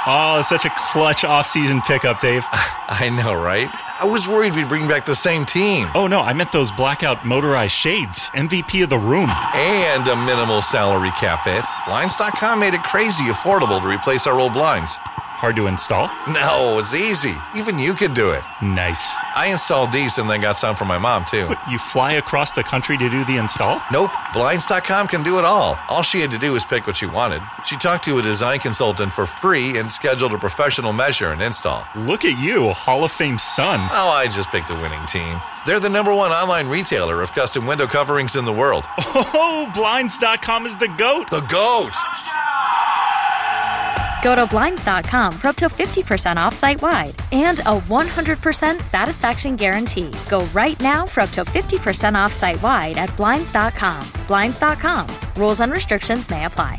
Oh, such a clutch off-season pickup, Dave. I know, right? I was worried we'd bring back the same team. Oh, no, I meant those blackout motorized shades. MVP of the room. And a minimal salary cap hit. Blinds.com made it crazy affordable to replace our old blinds. Hard to install? No, it's easy. Even you could do it. Nice. I installed these and then got some for my mom, too. But you fly across the country to do the install? Nope. Blinds.com can do it all. All she had to do was pick what she wanted. She talked to a design consultant for free and scheduled a professional measure and install. Look at you, Hall of Fame son. Oh, I just picked the winning team. They're the #1 online retailer of custom window coverings in the world. Oh, Blinds.com is the GOAT. The GOAT! Go to Blinds.com for up to 50% off site-wide and a 100% satisfaction guarantee. Go right now for up to 50% off site-wide at Blinds.com. Blinds.com. Rules and restrictions may apply.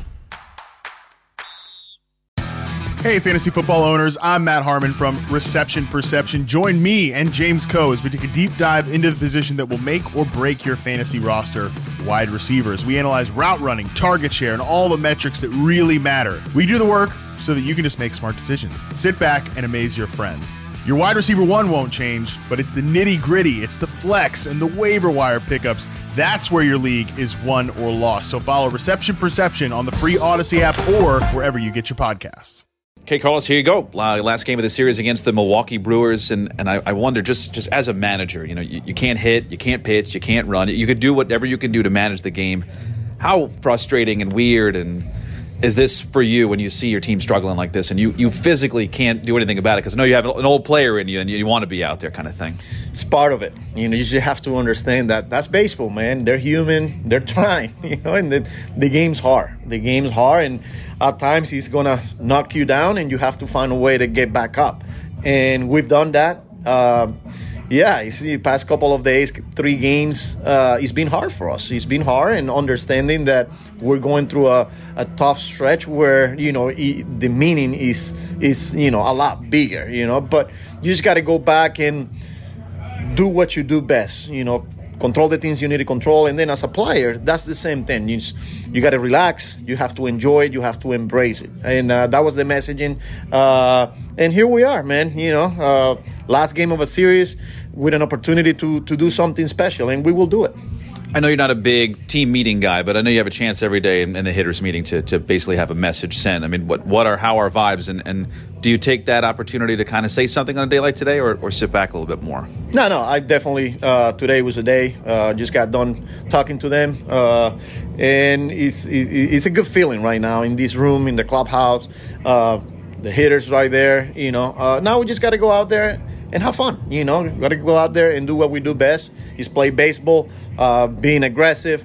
Hey, fantasy football owners, I'm Matt Harmon from Reception Perception. Join me and James Coe as we take a deep dive into the position that will make or break your fantasy roster, wide receivers. We analyze route running, target share, and all the metrics that really matter. We do the work so that you can just make smart decisions. Sit back and amaze your friends. Your wide receiver one won't change, but it's the nitty-gritty, it's the flex, and the waiver wire pickups. That's where your league is won or lost. So follow Reception Perception on the free Odyssey app or wherever you get your podcasts. Okay, Carlos, here you go. Last game of the series against the Milwaukee Brewers, and I wonder, just as a manager, you can't hit, you can't pitch, you can't run. You could do whatever you can do to manage the game. How frustrating and weird and is this for you when you see your team struggling like this and you physically can't do anything about it because I know you have an old player in you and you want to be out there kind of thing? It's part of it. You just have to understand that that's baseball, man. They're human. They're trying, and the game's hard. The game's hard, and at times he's going to knock you down and you have to find a way to get back up. And we've done that. You see, the past couple of days, 3 games, it's been hard for us. It's been hard, and understanding that we're going through a tough stretch where, the meaning is a lot bigger, But you just got to go back and do what you do best, control the things you need to control. And then as a player, that's the same thing. You got to relax. You have to enjoy it. You have to embrace it. And that was the messaging. And here we are, man. Last game of a series with an opportunity to do something special, and we will do it. I know you're not a big team meeting guy, but I know you have a chance every day in the hitters meeting to basically have a message sent. I mean, how are vibes, and do you take that opportunity to kind of say something on a day like today, or sit back a little bit more? No, I definitely, today was a day, just got done talking to them, and it's a good feeling right now in this room, in the clubhouse, the hitters right there, now we just got to go out there and have fun, got to go out there and do what we do best, is play baseball, being aggressive,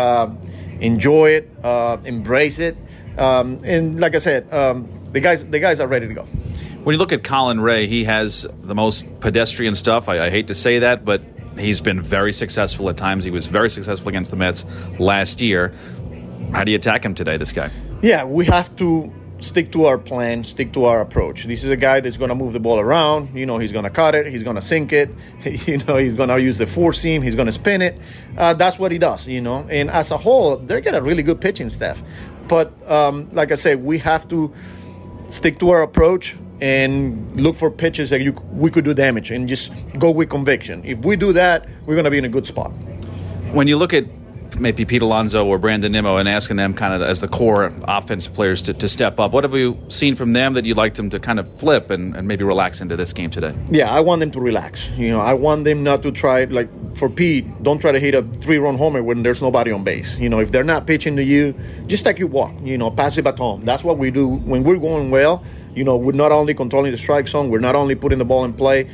enjoy it, embrace it, and like I said, the guys are ready to go. When you look at Colin Ray, he has the most pedestrian stuff. I hate to say that, but he's been very successful at times. He was very successful against the Mets last year. How do you attack him today, this guy? Yeah, we have to stick to our plan, stick to our approach. This is a guy that's going to move the ball around. He's going to cut it. He's going to sink it. He's going to use the four seam. He's going to spin it. That's what he does, And as a whole, they're got a really good pitching staff. But like I said, we have to stick to our approach and look for pitches that we could do damage and just go with conviction. If we do that, we're going to be in a good spot. When you look at maybe Pete Alonso or Brandon Nimmo and asking them kind of as the core offensive players to step up, what have you seen from them that you'd like them to kind of flip and maybe relax into this game today? Yeah, I want them to relax. I want them not to try, like for Pete, don't try to hit a 3-run homer when there's nobody on base. If they're not pitching to you, just take your walk, pass it at home. That's what we do when we're going well. We're not only controlling the strike zone, we're not only putting the ball in play,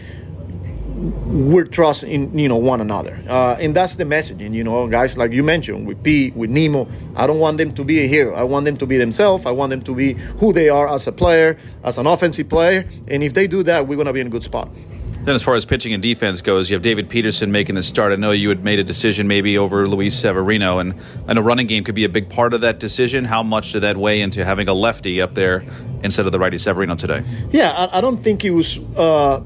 we're trusting, one another. And that's the messaging, guys, like you mentioned, with Pete, with Nimmo. I don't want them to be a hero. I want them to be themselves. I want them to be who they are as a player, as an offensive player. And if they do that, we're going to be in a good spot. Then as far as pitching and defense goes, you have David Peterson making the start. I know you had made a decision maybe over Luis Severino, and I know running game could be a big part of that decision. How much did that weigh into having a lefty up there instead of the righty Severino today? Yeah, I don't think it was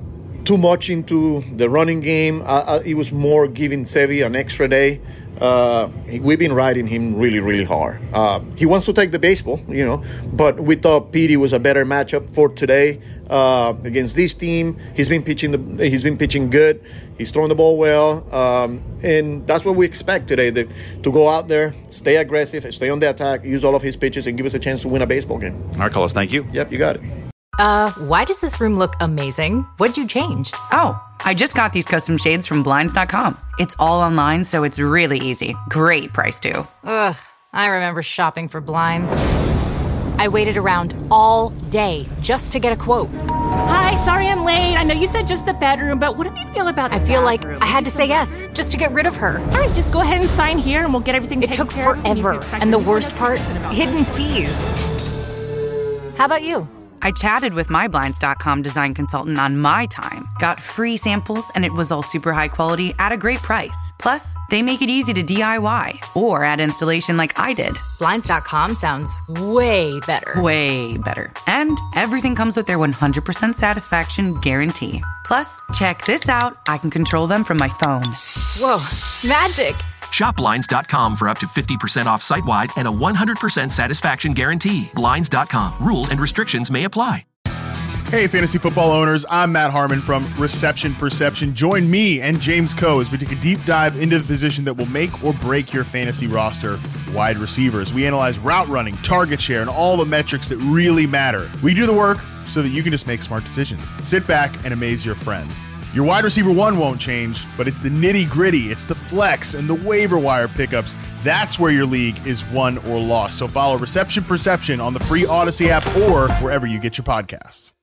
too much into the running game. It was more giving Sevi an extra day. We've been riding him really, really hard. He wants to take the baseball, but we thought Petey was a better matchup for today against this team. He's been pitching good. He's throwing the ball well, and that's what we expect today: to go out there, stay aggressive, stay on the attack, use all of his pitches, and give us a chance to win a baseball game. All right, Carlos, thank you. Yep, you got it. Why does this room look amazing? What'd you change? Oh, I just got these custom shades from Blinds.com. It's all online, so it's really easy. Great price, too. Ugh, I remember shopping for blinds. I waited around all day just to get a quote. Hi, sorry I'm late. I know you said just the bedroom, but what do you feel about the I feel bathroom? like I had to say yes just to get rid of her. All right, just go ahead and sign here and we'll get everything It taken took care of. forever, and the worst part, hidden fees. How about you? I chatted with my Blinds.com design consultant on my time, got free samples, and it was all super high quality at a great price. Plus, they make it easy to DIY or add installation like I did. Blinds.com sounds way better. Way better. And everything comes with their 100% satisfaction guarantee. Plus, check this out. I can control them from my phone. Whoa, magic. Shop Blinds.com for up to 50% off site-wide and a 100% satisfaction guarantee. Blinds.com. Rules and restrictions may apply. Hey, fantasy football owners. I'm Matt Harmon from Reception Perception. Join me and James Coe as we take a deep dive into the position that will make or break your fantasy roster, wide receivers. We analyze route running, target share, and all the metrics that really matter. We do the work so that you can just make smart decisions. Sit back and amaze your friends. Your wide receiver one won't change, but it's the nitty-gritty, it's the flex, and the waiver wire pickups. That's where your league is won or lost. So follow Reception Perception on the free Odyssey app or wherever you get your podcasts.